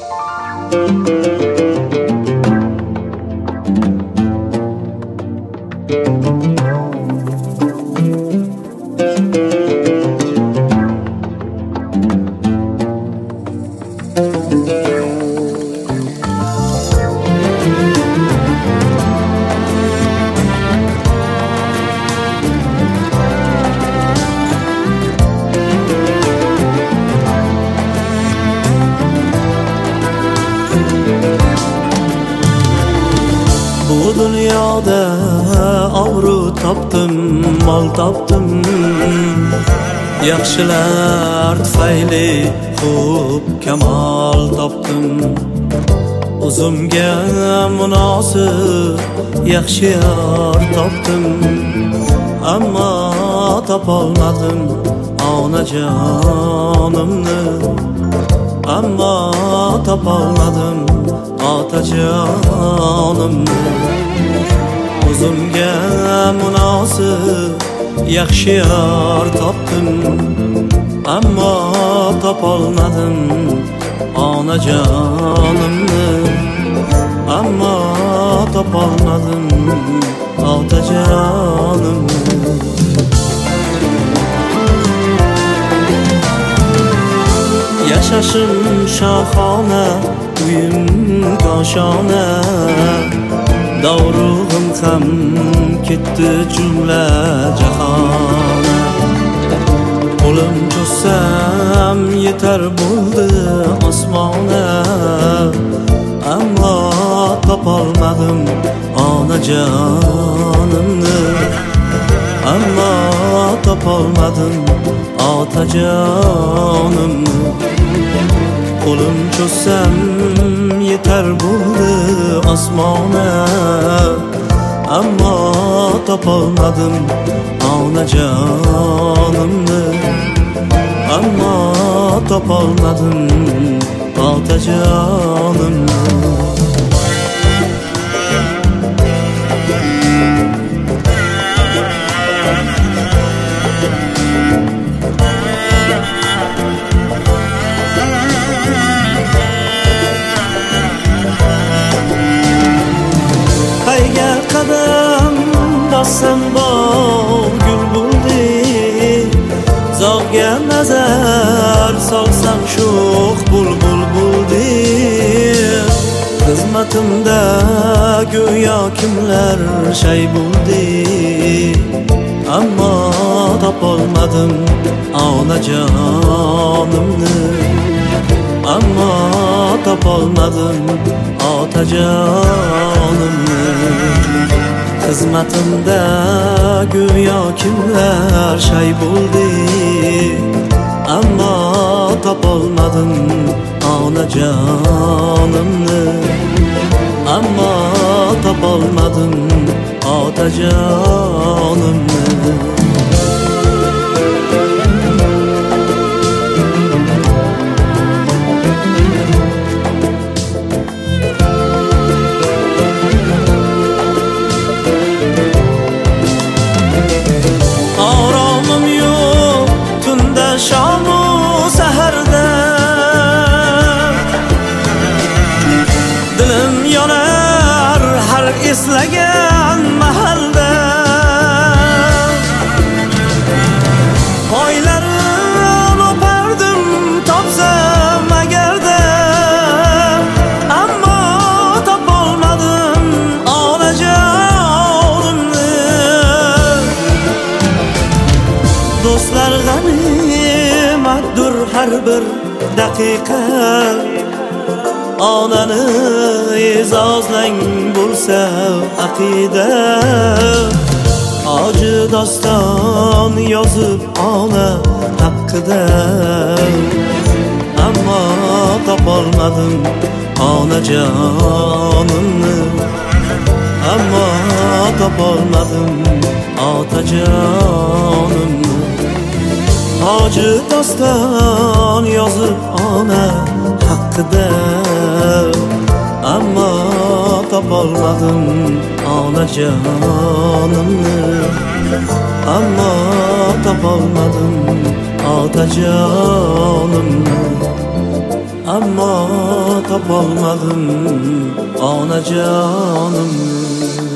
Bu dünyada obro' topdim, mol topdim, yaxshilar tufayli xo'p kamol topdim. O'zimga munosib yaxshi yor topdim, ammo topolmadim onajonimni, ammo topolmadim otajonimni. O'zimga munosib yaxshi yor topdim, ammo topolmadim onajonimni, ammo topolmadim otajonimni. Yashashim shohona, uyim koshona, davrug'im ham ketdi jumla jahona. Qo'lim cho'zsam yetar bo'ldi osmona, ammo topolmadim onajonimni, ammo topolmadim otajonimni. Qo'lim cho'zsam yetar bo'ldi osmona, ammo topolmadim onajonimni, ammo topolmadim otajonimni. Qadam bossam bog' gul bo'ldi, zog'ga nazar solsam sho'x bulbul bo'ldi. Xizmatimda go'yo kimlar shay bo'ldi, ammo topolmadim onajonimni, ammo topolmadim otajonimni. Xizmatimda go'yo kimlar shay bo'ldi, ammo topolmadim onajonimni, ammo topolmadim otajonimni. Shamu saharda dilim yonar har eslagan mahalda. Oylarim o'pardim topsam agarda, ammo topolmadim onajonimni. Do'stlar g'animatdir har bir daqiqa, onani e'zozlang bo'lsa aqida. Hoji doston yozib ona haqida, ammo topolmadim onajonimni, ammo topolmadim otajonimni. Hoji doston yozib ona haqida, ammo topolmadim onajonimni, ammo topolmadim otajonimni, ammo topolmadim onajonim.